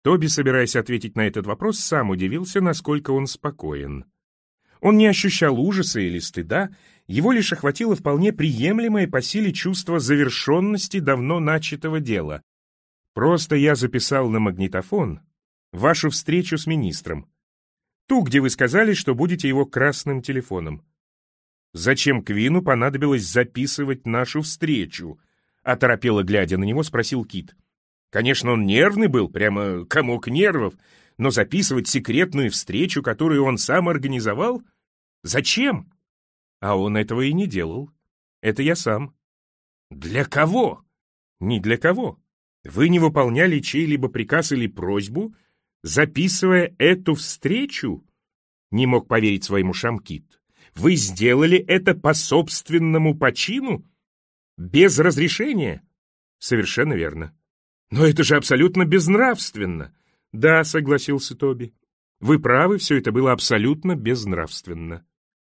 Тоби, собираясь ответить на этот вопрос, сам удивился, насколько он спокоен. Он не ощущал ужаса или стыда, его лишь охватило вполне приемлемое по силе чувство завершенности давно начатого дела. «Просто я записал на магнитофон вашу встречу с министром. Ту, где вы сказали, что будете его красным телефоном». «Зачем Квину понадобилось записывать нашу встречу?» — оторопело глядя на него, спросил Кит. Конечно, он нервный был, прямо комок нервов, но записывать секретную встречу, которую он сам организовал? Зачем? А он этого и не делал. Это я сам. Для кого? Ни для кого. Вы не выполняли чей-либо приказ или просьбу, записывая эту встречу? Не мог поверить своим ушам Кит. Вы сделали это по собственному почину? Без разрешения? Совершенно верно. «Но это же абсолютно безнравственно!» «Да», — согласился Тоби. «Вы правы, все это было абсолютно безнравственно».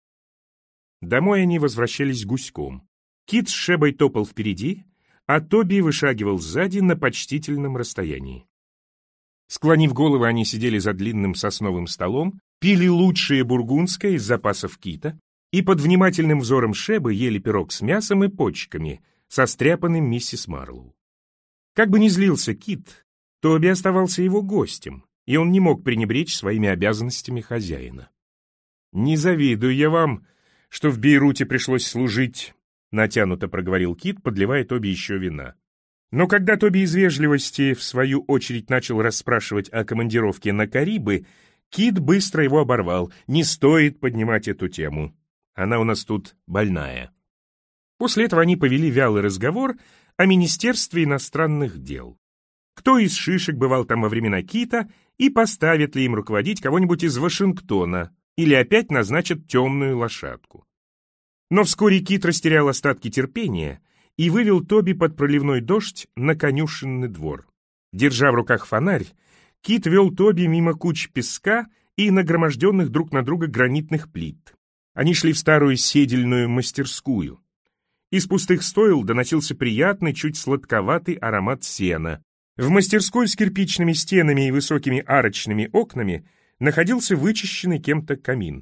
Домой они возвращались гуськом. Кит с Шебой топал впереди, а Тоби вышагивал сзади на почтительном расстоянии. Склонив головы, они сидели за длинным сосновым столом, пили лучшее бургундское из запасов Кита и под внимательным взором Шебы ели пирог с мясом и почками, состряпанным миссис Марлоу. Как бы ни злился Кит, Тоби оставался его гостем, и он не мог пренебречь своими обязанностями хозяина. «Не завидую я вам, что в Бейруте пришлось служить», — натянуто проговорил Кит, подливая Тоби еще вина. Но когда Тоби из вежливости, в свою очередь, начал расспрашивать о командировке на Карибы, Кит быстро его оборвал. «Не стоит поднимать эту тему. Она у нас тут больная». После этого они повели вялый разговор о Министерстве иностранных дел. Кто из шишек бывал там во времена Кита и поставит ли им руководить кого-нибудь из Вашингтона или опять назначат темную лошадку. Но вскоре Кит растерял остатки терпения и вывел Тоби под проливной дождь на конюшенный двор. Держа в руках фонарь, Кит вел Тоби мимо куч песка и нагроможденных друг на друга гранитных плит. Они шли в старую седельную мастерскую. Из пустых стоил доносился приятный, чуть сладковатый аромат сена. В мастерской с кирпичными стенами и высокими арочными окнами находился вычищенный кем-то камин.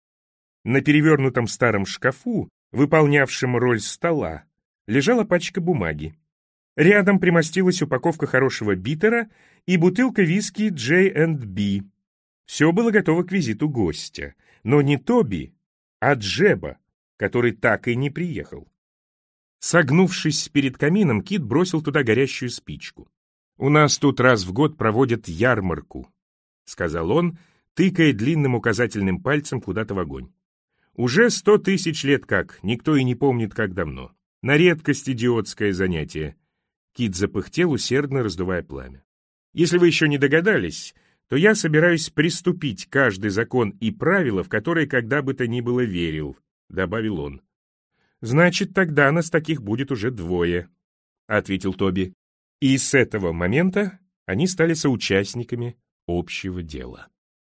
На перевернутом старом шкафу, выполнявшем роль стола, лежала пачка бумаги. Рядом примостилась упаковка хорошего битера и бутылка виски J&B. Все было готово к визиту гостя, но не Тоби, а Джеба, который так и не приехал. Согнувшись перед камином, Кит бросил туда горящую спичку. «У нас тут раз в год проводят ярмарку», — сказал он, тыкая длинным указательным пальцем куда-то в огонь. «Уже 100 000 лет как, никто и не помнит, как давно. На редкость идиотское занятие». Кит запыхтел, усердно раздувая пламя. «Если вы еще не догадались, то я собираюсь приступить каждый закон и правило, в которые когда бы то ни было верил», — добавил он. «Значит, тогда нас таких будет уже 2, — ответил Тоби. И с этого момента они стали соучастниками общего дела.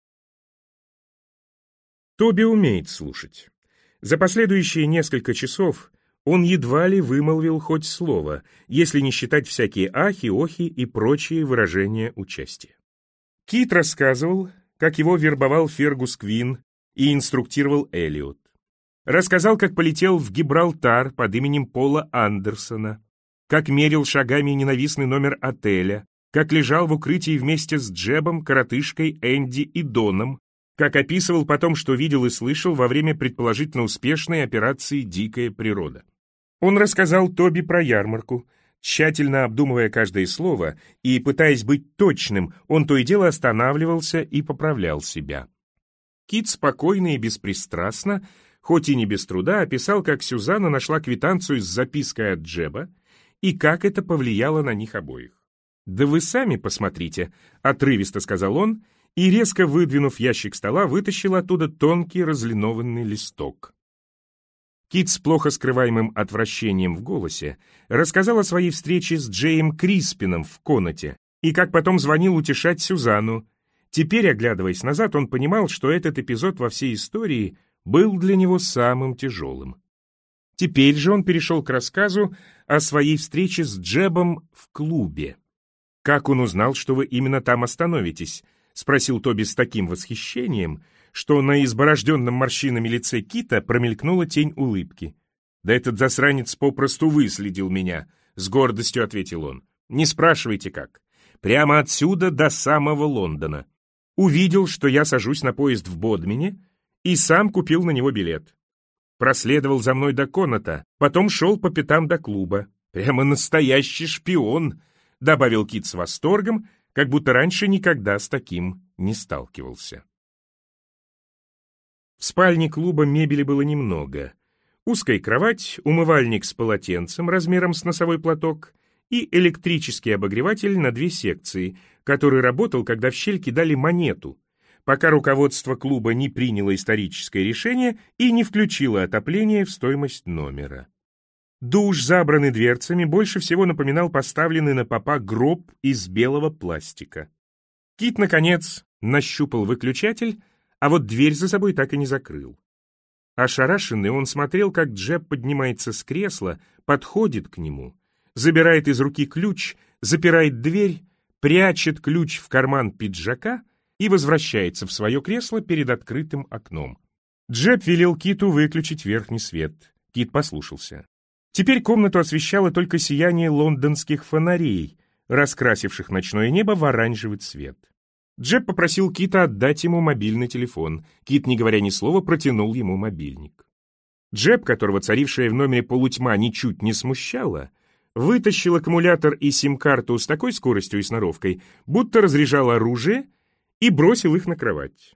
Тоби умеет слушать. За последующие несколько часов он едва ли вымолвил хоть слово, если не считать всякие ахи, охи и прочие выражения участия. Кит рассказывал, как его вербовал Фергус Квин и инструктировал Эллиот. Рассказал, как полетел в Гибралтар под именем Пола Андерсона, как мерил шагами ненавистный номер отеля, как лежал в укрытии вместе с Джебом, коротышкой, Энди и Доном, как описывал потом, что видел и слышал во время предположительно успешной операции «Дикая природа». Он рассказал Тоби про ярмарку, тщательно обдумывая каждое слово, и, пытаясь быть точным, он то и дело останавливался и поправлял себя. Кит спокойно и беспристрастно, хоть и не без труда, описал, как Сюзанна нашла квитанцию с запиской от Джеба и как это повлияло на них обоих. «Да вы сами посмотрите», — отрывисто сказал он, и, резко выдвинув ящик стола, вытащил оттуда тонкий разлинованный листок. Кит с плохо скрываемым отвращением в голосе рассказал о своей встрече с Джеем Криспином в Конате и как потом звонил утешать Сюзанну. Теперь, оглядываясь назад, он понимал, что этот эпизод во всей истории был для него самым тяжелым. Теперь же он перешел к рассказу о своей встрече с Джебом в клубе. «Как он узнал, что вы именно там остановитесь?» — спросил Тоби с таким восхищением, что на изборожденном морщинами лице Кита промелькнула тень улыбки. «Да этот засранец попросту выследил меня», — с гордостью ответил он. «Не спрашивайте как. Прямо отсюда до самого Лондона. Увидел, что я сажусь на поезд в Бодмине, и сам купил на него билет. Проследовал за мной до Коннота, потом шел по пятам до клуба. Прямо настоящий шпион», — добавил Кит с восторгом, как будто раньше никогда с таким не сталкивался. В спальне клуба мебели было немного. Узкая кровать, умывальник с полотенцем размером с носовой платок и электрический обогреватель на 2 секции, который работал, когда в щель кидали монету, пока руководство клуба не приняло историческое решение и не включило отопление в стоимость номера. Душ, забранный дверцами, больше всего напоминал поставленный на попа гроб из белого пластика. Кит, наконец, нащупал выключатель, а вот дверь за собой так и не закрыл. Ошарашенный, он смотрел, как Джеб поднимается с кресла, подходит к нему, забирает из руки ключ, запирает дверь, прячет ключ в карман пиджака и возвращается в свое кресло перед открытым окном. Джеб велел Киту выключить верхний свет. Кит послушался. Теперь комнату освещало только сияние лондонских фонарей, раскрасивших ночное небо в оранжевый цвет. Джеб попросил Кита отдать ему мобильный телефон. Кит, не говоря ни слова, протянул ему мобильник. Джеб, которого царившая в номере полутьма ничуть не смущала, вытащил аккумулятор и сим-карту с такой скоростью и сноровкой, будто разряжал оружие, и бросил их на кровать.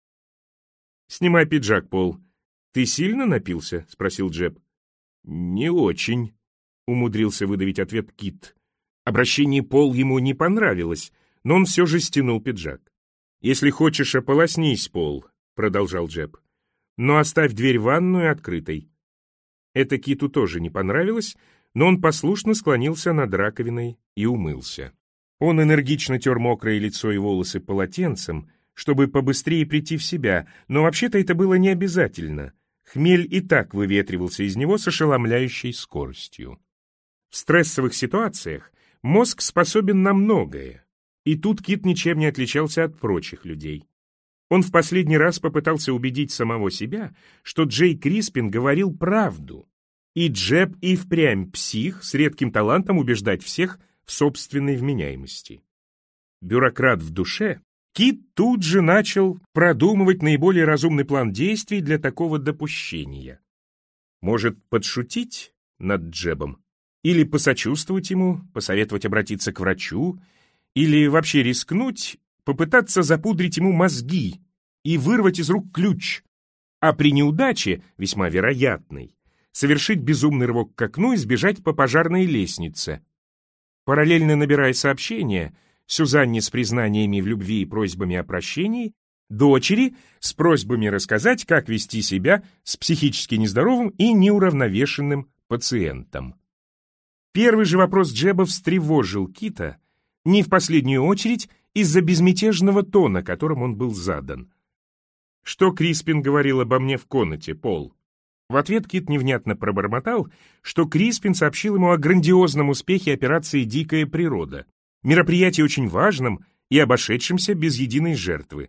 «Снимай пиджак, Пол. Ты сильно напился?» — спросил Джеб. «Не очень», — умудрился выдавить ответ Кит. Обращение Пол ему не понравилось, но он все же стянул пиджак. «Если хочешь, ополоснись, Пол», — продолжал Джеб. «Но оставь дверь в ванную открытой». Это Киту тоже не понравилось, но он послушно склонился над раковиной и умылся. Он энергично тер мокрое лицо и волосы полотенцем, чтобы побыстрее прийти в себя, но вообще-то это было не обязательно. Хмель и так выветривался из него с ошеломляющей скоростью. В стрессовых ситуациях мозг способен на многое, и тут Кит ничем не отличался от прочих людей. Он в последний раз попытался убедить самого себя, что Джей Криспин говорил правду, и Джеб и впрямь псих с редким талантом убеждать всех в собственной вменяемости. Бюрократ в душе, Кит тут же начал продумывать наиболее разумный план действий для такого допущения. Может, подшутить над Джебом? Или посочувствовать ему, посоветовать обратиться к врачу? Или вообще рискнуть, попытаться запудрить ему мозги и вырвать из рук ключ? А при неудаче, весьма вероятной, совершить безумный рывок к окну и сбежать по пожарной лестнице. Параллельно набирая сообщения, Сюзанне с признаниями в любви и просьбами о прощении, дочери с просьбами рассказать, как вести себя с психически нездоровым и неуравновешенным пациентом. Первый же вопрос Джеба встревожил Кита, не в последнюю очередь из-за безмятежного тона, которым он был задан. «Что Криспин говорил обо мне в комнате, Пол?» В ответ Кит невнятно пробормотал, что Криспин сообщил ему о грандиозном успехе операции «Дикая природа», мероприятии очень важном и обошедшемся без единой жертвы.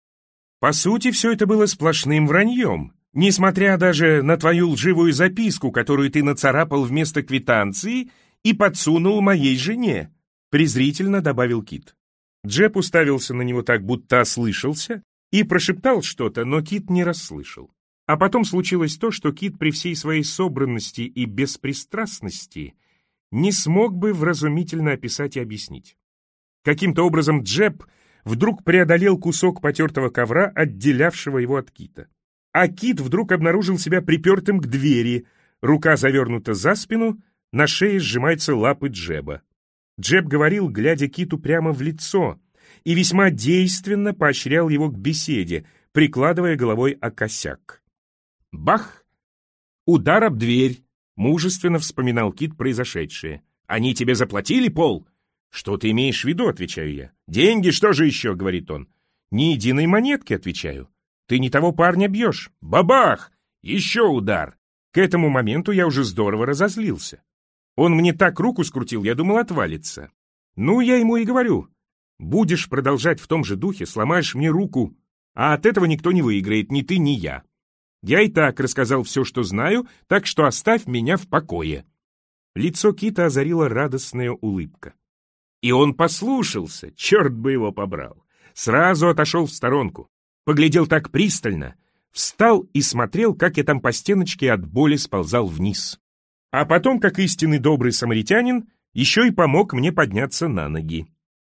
По сути, все это было сплошным враньем, несмотря даже на твою лживую записку, которую ты нацарапал вместо квитанции и подсунул моей жене, презрительно добавил Кит. Джеб уставился на него так, будто ослышался, и прошептал что-то, но Кит не расслышал. А потом случилось то, что Кит при всей своей собранности и беспристрастности не смог бы вразумительно описать и объяснить. Каким-то образом Джеб вдруг преодолел кусок потертого ковра, отделявшего его от Кита. А Кит вдруг обнаружил себя припертым к двери, рука завернута за спину, на шее сжимаются лапы Джеба. Джеб говорил, глядя Киту прямо в лицо, и весьма действенно поощрял его к беседе, прикладывая головой о косяк. Бах! Удар об дверь. Мужественно вспоминал Кит произошедшее. «Они тебе заплатили, Пол?» «Что ты имеешь в виду?» — отвечаю я. «Деньги, что же еще?» — говорит он. «Ни единой монетки», — отвечаю. «Ты не того парня бьешь». Бабах! Еще удар. К этому моменту я уже здорово разозлился. Он мне так руку скрутил, я думал, отвалится. Ну, я ему и говорю: будешь продолжать в том же духе, сломаешь мне руку, а от этого никто не выиграет, ни ты, ни я. Я и так рассказал все, что знаю, так что оставь меня в покое». Лицо Кита озарила радостная улыбка. И он послушался, черт бы его побрал. Сразу отошел в сторонку, поглядел так пристально, встал и смотрел, как я там по стеночке от боли сползал вниз. А потом, как истинный добрый самаритянин, еще и помог мне подняться на ноги.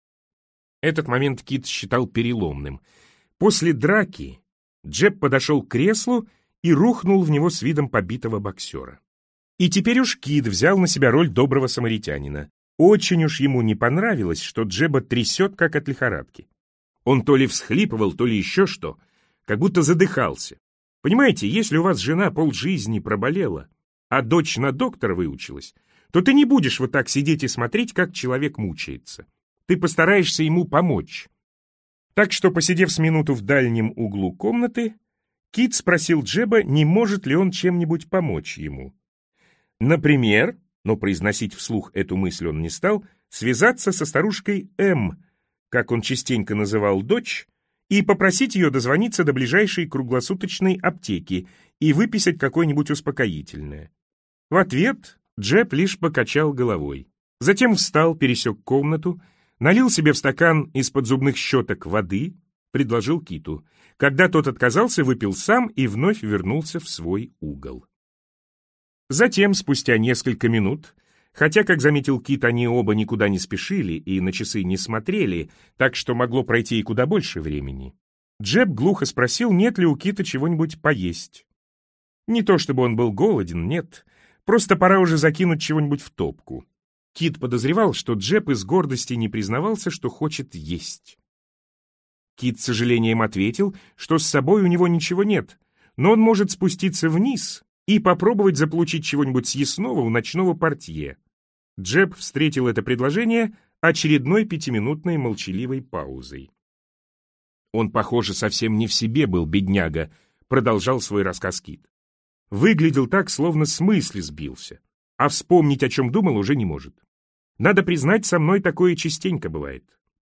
Этот момент Кит считал переломным. После драки Джеб подошел к креслу и рухнул в него с видом побитого боксера. И теперь уж Кит взял на себя роль доброго самаритянина. Очень уж ему не понравилось, что Джеба трясет, как от лихорадки. Он то ли всхлипывал, то ли еще что, как будто задыхался. Понимаете, если у вас жена полжизни проболела, а дочь на доктора выучилась, то ты не будешь вот так сидеть и смотреть, как человек мучается. Ты постараешься ему помочь. Так что, посидев с минуту в дальнем углу комнаты, Кит спросил Джеба, не может ли он чем-нибудь помочь ему. Например, но произносить вслух эту мысль он не стал, связаться со старушкой М, как он частенько называл дочь, и попросить ее дозвониться до ближайшей круглосуточной аптеки и выписать какое-нибудь успокоительное. В ответ Джеб лишь покачал головой. Затем встал, пересек комнату, налил себе в стакан из-под зубных щеток воды, предложил Киту. Когда тот отказался, выпил сам и вновь вернулся в свой угол. Затем, спустя несколько минут, хотя, как заметил Кит, они оба никуда не спешили и на часы не смотрели, так что могло пройти и куда больше времени, Джеб глухо спросил, нет ли у Кита чего-нибудь поесть. Не то чтобы он был голоден, нет, просто пора уже закинуть чего-нибудь в топку. Кит подозревал, что Джеб из гордости не признавался, что хочет есть. Кит с сожалением ответил, что с собой у него ничего нет, но он может спуститься вниз и попробовать заполучить чего-нибудь съестного у ночного портье. Джеб встретил это предложение очередной 5-минутной молчаливой паузой. «Он, похоже, совсем не в себе был, бедняга», — продолжал свой рассказ Кит. «Выглядел так, словно с мысли сбился, а вспомнить, о чем думал, уже не может. Надо признать, со мной такое частенько бывает».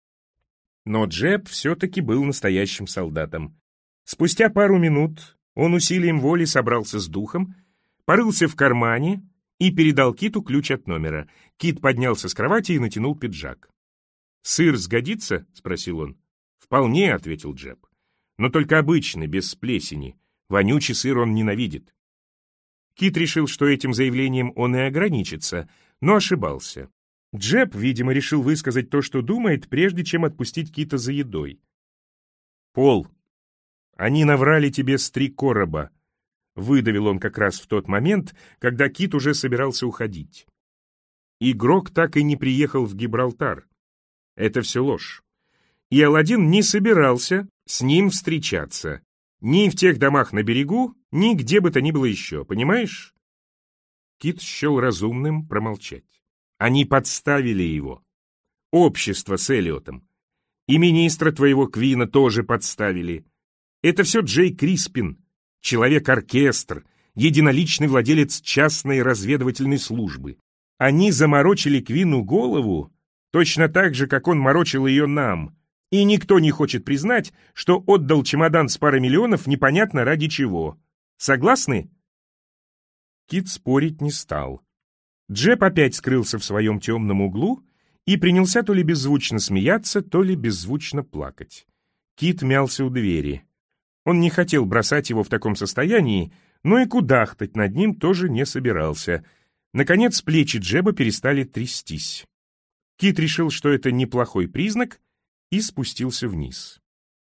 Но Джеб все-таки был настоящим солдатом. Спустя пару минут он усилием воли собрался с духом, порылся в кармане и передал Киту ключ от номера. Кит поднялся с кровати и натянул пиджак. «Сыр сгодится?» — спросил он. «Вполне», — ответил Джеб. «Но только обычный, без плесени. Вонючий сыр он ненавидит». Кит решил, что этим заявлением он и ограничится, но ошибался. Джеб, видимо, решил высказать то, что думает, прежде чем отпустить Кита за едой. «Пол, они наврали тебе с 3 короба», — выдавил он как раз в тот момент, когда Кит уже собирался уходить. «Игрок так и не приехал в Гибралтар. Это все ложь. И Аладдин не собирался с ним встречаться. Ни в тех домах на берегу, ни где бы то ни было еще, понимаешь?» Кит счел разумным промолчать. Они подставили его. Общество с Эллиотом. И министра твоего Квина тоже подставили. Это все Джей Криспин, человек-оркестр, единоличный владелец частной разведывательной службы. Они заморочили Квину голову точно так же, как он морочил ее нам. И никто не хочет признать, что отдал чемодан с парой миллионов непонятно ради чего. Согласны? Кит спорить не стал. Джеб опять скрылся в своем темном углу и принялся то ли беззвучно смеяться, то ли беззвучно плакать. Кит мялся у двери. Он не хотел бросать его в таком состоянии, но и кудахтать над ним тоже не собирался. Наконец плечи Джеба перестали трястись. Кит решил, что это неплохой признак, и спустился вниз.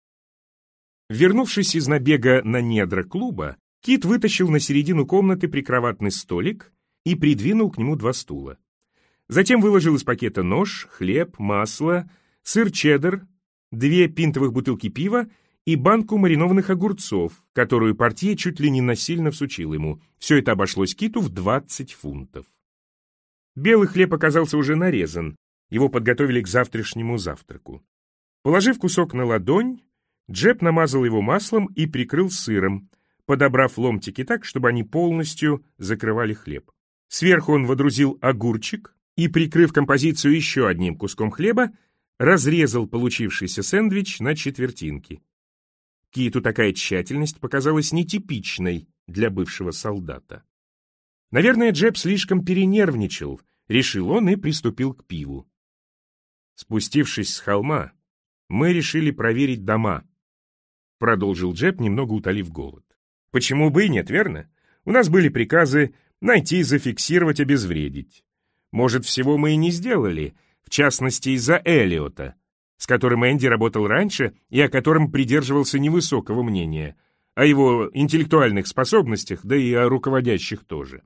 Вернувшись из набега на недра клуба, Кит вытащил на середину комнаты прикроватный столик и придвинул к нему 2 стула. Затем выложил из пакета нож, хлеб, масло, сыр чеддер, 2 пинтовых бутылки пива и банку маринованных огурцов, которую портье чуть ли не насильно всучил ему. Все это обошлось Киту в 20 фунтов. Белый хлеб оказался уже нарезан, его подготовили к завтрашнему завтраку. Положив кусок на ладонь, Джеб намазал его маслом и прикрыл сыром, подобрав ломтики так, чтобы они полностью закрывали хлеб. Сверху он водрузил огурчик, и, прикрыв композицию еще одним куском хлеба, разрезал получившийся сэндвич на четвертинки. Киту такая тщательность показалась нетипичной для бывшего солдата. Наверное, Джеб слишком перенервничал, решил он и приступил к пиву. Спустившись с холма, мы решили проверить дома, продолжил Джеб, немного утолив голод. Почему бы и нет, верно? У нас были приказы найти, зафиксировать, обезвредить. Может, всего мы и не сделали, в частности, из-за Эллиота, с которым Энди работал раньше и о котором придерживался невысокого мнения, о его интеллектуальных способностях, да и о руководящих тоже.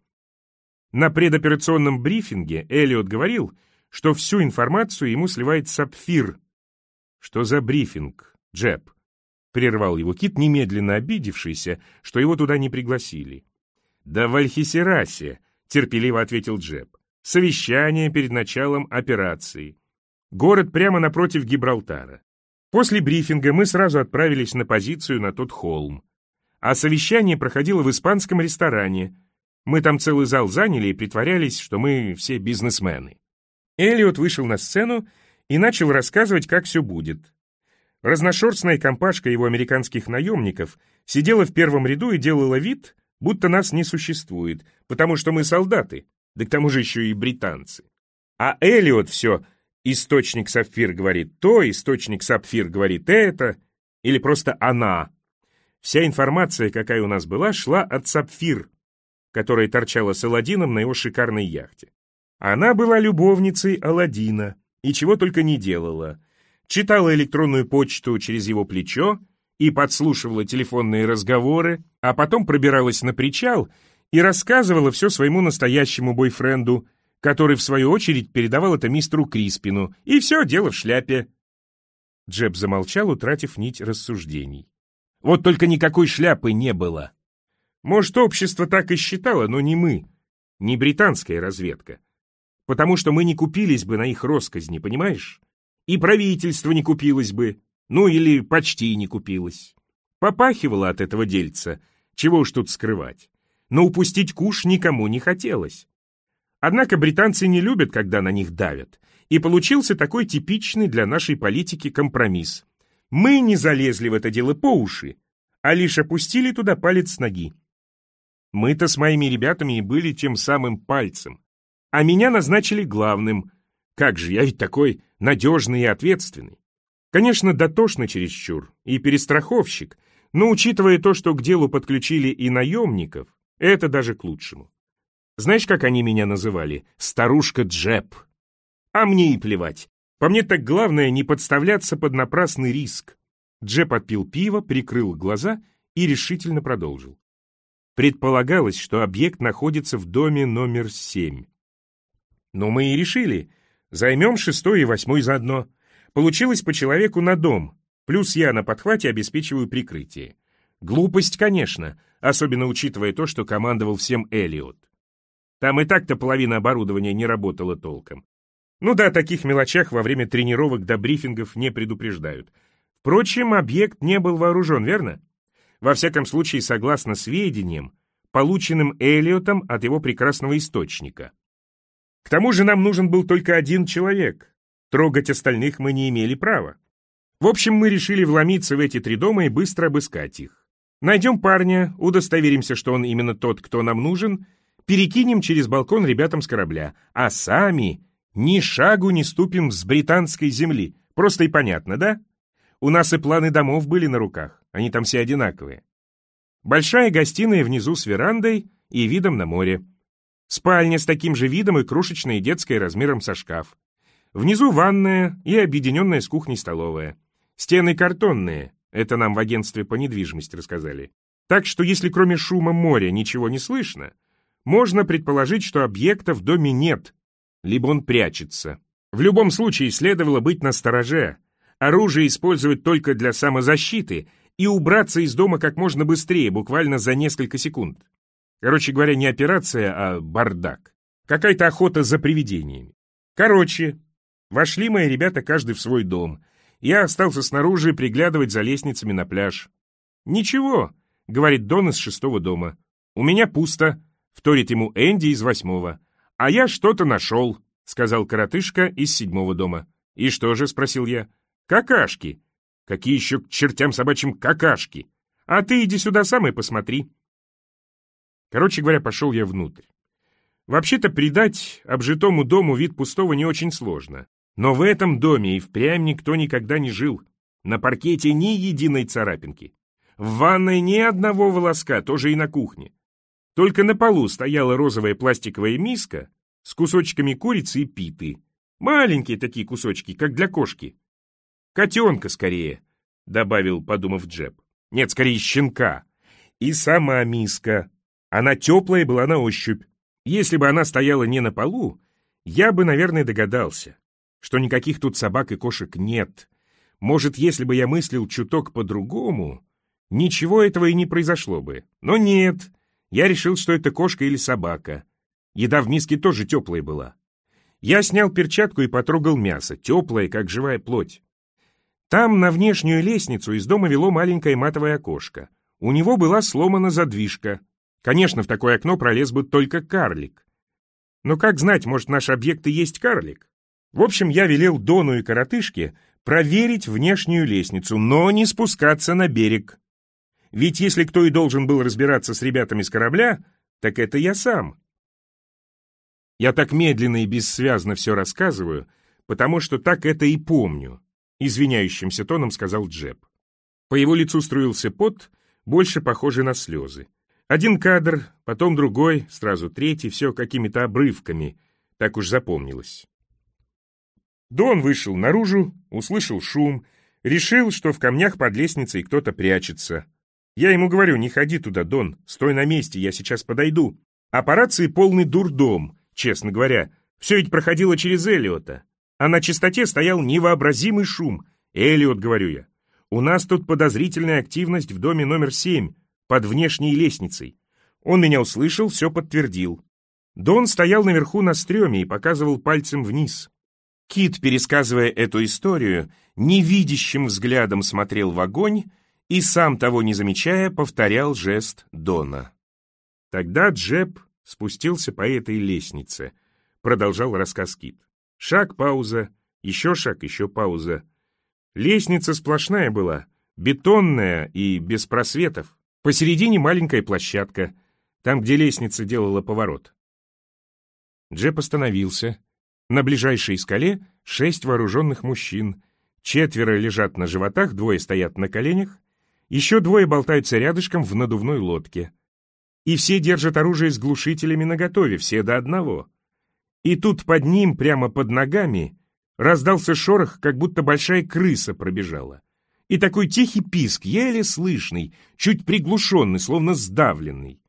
На предоперационном брифинге Эллиот говорил, что всю информацию ему сливает Сапфир. «Что за брифинг, Джеб?» — прервал его Кит, немедленно обидевшийся, что его туда не пригласили. «Да в Альхисерасе», — терпеливо ответил Джеб. «Совещание перед началом операции. Город прямо напротив Гибралтара. После брифинга мы сразу отправились на позицию на тот холм. А совещание проходило в испанском ресторане. Мы там целый зал заняли и притворялись, что мы все бизнесмены». Эллиот вышел на сцену и начал рассказывать, как все будет. Разношерстная компашка его американских наемников сидела в первом ряду и делала вид, будто нас не существует, потому что мы солдаты, да к тому же еще и британцы. А Эллиот все «источник Сапфир говорит то», «источник Сапфир говорит это», или просто «она». Вся информация, какая у нас была, шла от Сапфир, которая торчала с Аладдином на его шикарной яхте. Она была любовницей Аладдина и чего только не делала. Читала электронную почту через его плечо и подслушивала телефонные разговоры, а потом пробиралась на причал и рассказывала все своему настоящему бойфренду, который, в свою очередь, передавал это мистеру Криспину, и все, дело в шляпе. Джеб замолчал, утратив нить рассуждений. Вот только никакой шляпы не было. Может, общество так и считало, но не мы, не британская разведка. Потому что мы не купились бы на их росказни, понимаешь? И правительство не купилось бы, ну или почти не купилось. Попахивало от этого дельца, чего уж тут скрывать. Но упустить куш никому не хотелось. Однако британцы не любят, когда на них давят, и получился такой типичный для нашей политики компромисс. Мы не залезли в это дело по уши, а лишь опустили туда палец с ноги. Мы-то с моими ребятами и были тем самым пальцем, а меня назначили главным. Как же, я ведь такой надежный и ответственный. Конечно, дотошно чересчур, и перестраховщик, но учитывая то, что к делу подключили и наемников, это даже к лучшему. Знаешь, как они меня называли? Старушка Джеб. А мне и плевать. По мне так главное не подставляться под напрасный риск. Джеб отпил пиво, прикрыл глаза и решительно продолжил. Предполагалось, что объект находится в доме номер 7. Но мы и решили, займем 6-й и 8-й заодно. Получилось по человеку на дом, плюс я на подхвате обеспечиваю прикрытие. Глупость, конечно, особенно учитывая то, что командовал всем Эллиот. Там и так-то половина оборудования не работала толком. Ну да, о таких мелочах во время тренировок до брифингов не предупреждают. Впрочем, объект не был вооружен, верно? Во всяком случае, согласно сведениям, полученным Эллиотом от его прекрасного источника. К тому же нам нужен был только один человек. Трогать остальных мы не имели права. В общем, мы решили вломиться в эти 3 дома и быстро обыскать их. Найдем парня, удостоверимся, что он именно тот, кто нам нужен, перекинем через балкон ребятам с корабля, а сами ни шагу не ступим с британской земли. Просто и понятно, да? У нас и планы домов были на руках, они там все одинаковые. Большая гостиная внизу с верандой и видом на море. Спальня с таким же видом и крошечная детская размером со шкаф. Внизу ванная и объединенная с кухней столовая. Стены картонные, это нам в агентстве по недвижимости рассказали. Так что если кроме шума моря ничего не слышно, можно предположить, что объекта в доме нет, либо он прячется. В любом случае следовало быть настороже, оружие использовать только для самозащиты и убраться из дома как можно быстрее, буквально за несколько секунд. Короче говоря, не операция, а бардак. Какая-то охота за привидениями. Короче, вошли мои ребята каждый в свой дом. Я остался снаружи приглядывать за лестницами на пляж. «Ничего», — говорит Дон из 6-го дома. «У меня пусто», — вторит ему Энди из 8-го. «А я что-то нашел. сказал коротышка из 7-го дома. «И что же?» — спросил я. «Какашки». «Какие еще к чертям собачьим какашки? А ты иди сюда сам и посмотри». Короче говоря, пошел я внутрь. Вообще-то придать обжитому дому вид пустого не очень сложно. Но в этом доме и впрямь никто никогда не жил. На паркете ни единой царапинки. В ванной ни одного волоска, тоже и на кухне. Только на полу стояла розовая пластиковая миска с кусочками курицы и питы. Маленькие такие кусочки, как для кошки. «Котенка скорее», — добавил, подумав Джеб. «Нет, скорее щенка. И сама миска. Она теплая была на ощупь. Если бы она стояла не на полу, я бы, наверное, догадался, что никаких тут собак и кошек нет. Может, если бы я мыслил чуток по-другому, ничего этого и не произошло бы. Но нет, я решил, что это кошка или собака. Еда в миске тоже теплая была. Я снял перчатку и потрогал мясо, теплое, как живая плоть. Там на внешнюю лестницу из дома вело маленькое матовое окошко. У него была сломана задвижка. Конечно, в такое окно пролез бы только карлик. Но как знать, может, наш объект и есть карлик? В общем, я велел Дону и коротышке проверить внешнюю лестницу, но не спускаться на берег. Ведь если кто и должен был разбираться с ребятами с корабля, так это я сам. Я так медленно и бессвязно все рассказываю, потому что так это и помню, извиняющимся тоном сказал Джеб. По его лицу струился пот, больше похожий на слезы. Один кадр, потом другой, сразу третий, все какими-то обрывками, так уж запомнилось. Дон вышел наружу, услышал шум, решил, что в камнях под лестницей кто-то прячется. Я ему говорю: не ходи туда, Дон, стой на месте, я сейчас подойду. А по рации полный дурдом, честно говоря. Все ведь проходило через Эллиота. А на чистоте стоял невообразимый шум. «Эллиот», — говорю я, — «у нас тут подозрительная активность в доме номер 7, под внешней лестницей». Он меня услышал, все подтвердил. Дон стоял наверху на стреме и показывал пальцем вниз. Кит, пересказывая эту историю, невидящим взглядом смотрел в огонь и, сам того не замечая, повторял жест Дона. Тогда Джеб спустился по этой лестнице, продолжал рассказ Кит. Шаг, пауза, еще шаг, еще пауза. Лестница сплошная была, бетонная и без просветов. Посередине маленькая площадка, там, где лестница делала поворот. Джеб остановился. На ближайшей скале 6 вооруженных мужчин. 4 лежат на животах, 2 стоят на коленях, еще 2 болтаются рядышком в надувной лодке. И все держат оружие с глушителями наготове, все до одного. И тут под ним, прямо под ногами, раздался шорох, как будто большая крыса пробежала. И такой тихий писк, еле слышный, чуть приглушенный, словно сдавленный.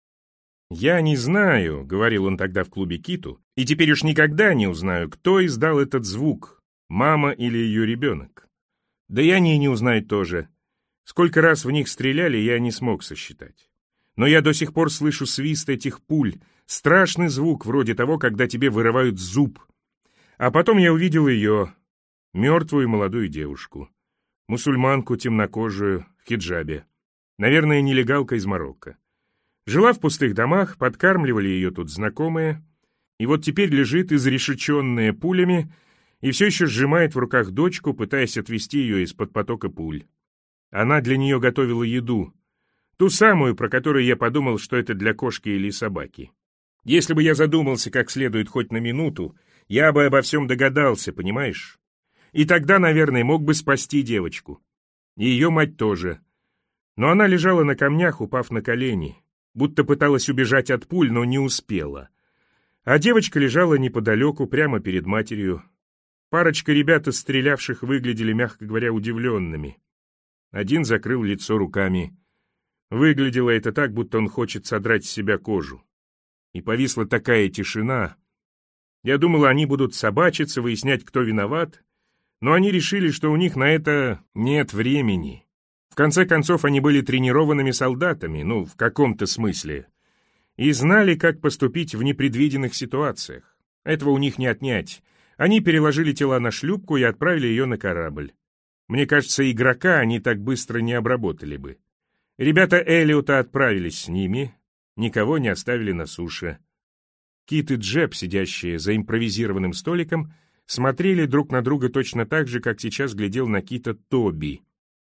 «Я не знаю», — говорил он тогда в клубе Киту, «и теперь уж никогда не узнаю, кто издал этот звук, мама или ее ребенок. Да и они не узнают тоже. Сколько раз в них стреляли, я не смог сосчитать. Но я до сих пор слышу свист этих пуль, страшный звук, вроде того, когда тебе вырывают зуб. А потом я увидел ее, мертвую молодую девушку, мусульманку темнокожую в хиджабе, наверное, нелегалка из Марокко. Жила в пустых домах, подкармливали ее тут знакомые, и вот теперь лежит изрешеченная пулями и все еще сжимает в руках дочку, пытаясь отвести ее из-под потока пуль. Она для нее готовила еду, ту самую, про которую я подумал, что это для кошки или собаки. Если бы я задумался как следует хоть на минуту, я бы обо всем догадался, понимаешь? И тогда, наверное, мог бы спасти девочку. И ее мать тоже. Но она лежала на камнях, упав на колени, будто пыталась убежать от пуль, но не успела. А девочка лежала неподалеку, прямо перед матерью. Парочка ребят, стрелявших, выглядели, мягко говоря, удивленными. Один закрыл лицо руками. Выглядело это так, будто он хочет содрать с себя кожу. И повисла такая тишина. Я думал, они будут собачиться, выяснять, кто виноват, но они решили, что у них на это нет времени. В конце концов, они были тренированными солдатами, ну, в каком-то смысле, и знали, как поступить в непредвиденных ситуациях. Этого у них не отнять. Они переложили тела на шлюпку и отправили ее на корабль. Мне кажется, игрока они так быстро не обработали бы. Ребята Эллиота отправились с ними, никого не оставили на суше. Кит и Джеб, сидящие за импровизированным столиком, смотрели друг на друга точно так же, как сейчас глядел на Кита Тоби.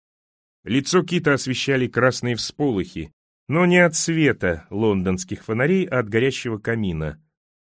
Лицо Кита освещали красные всполохи, но не от света лондонских фонарей, а от горящего камина.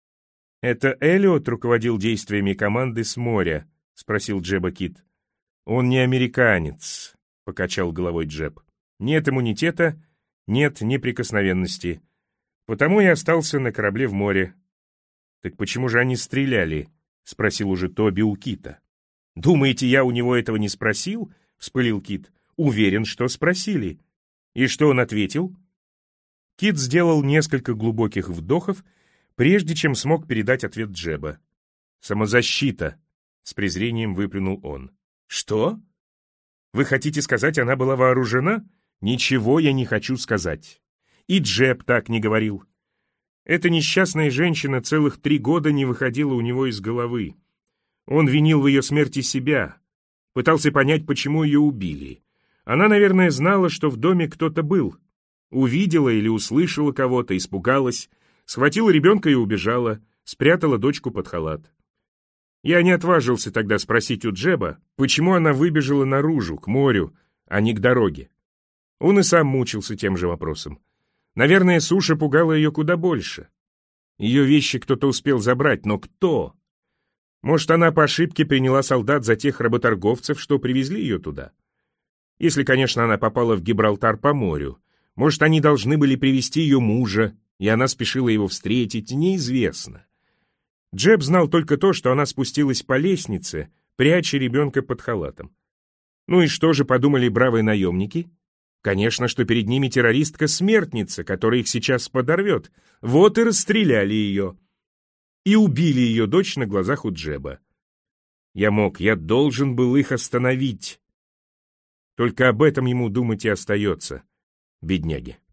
«Это Эллиот руководил действиями команды с моря?» — спросил Джеба Кит. «Он не американец», — покачал головой Джеб. «Нет иммунитета, нет неприкосновенности. Потому и остался на корабле в море». «Так почему же они стреляли?» — спросил уже Тоби у Кита. «Думаете, я у него этого не спросил?» — вспылил Кит. «Уверен, что спросили». «И что он ответил?» Кит сделал несколько глубоких вдохов, прежде чем смог передать ответ Джеба. «Самозащита», — с презрением выплюнул он. «Что? Вы хотите сказать, она была вооружена? Ничего я не хочу сказать. И Джеб так не говорил. Эта несчастная женщина целых 3 года не выходила у него из головы. Он винил в ее смерти себя, пытался понять, почему ее убили. Она, наверное, знала, что в доме кто-то был. Увидела или услышала кого-то, испугалась, схватила ребенка и убежала, спрятала дочку под халат. Я не отважился тогда спросить у Джеба, почему она выбежала наружу, к морю, а не к дороге. Он и сам мучился тем же вопросом. Наверное, суша пугала ее куда больше. Ее вещи кто-то успел забрать, но кто? Может, она по ошибке приняла солдат за тех работорговцев, что привезли ее туда? Если, конечно, она попала в Гибралтар по морю. Может, они должны были привезти ее мужа, и она спешила его встретить, неизвестно. Джеб знал только то, что она спустилась по лестнице, пряча ребенка под халатом. Ну и что же подумали бравые наемники? Конечно, что перед ними террористка-смертница, которая их сейчас подорвет. Вот и расстреляли ее. И убили ее дочь на глазах у Джеба. Я должен был их остановить. Только об этом ему думать и остается, бедняги.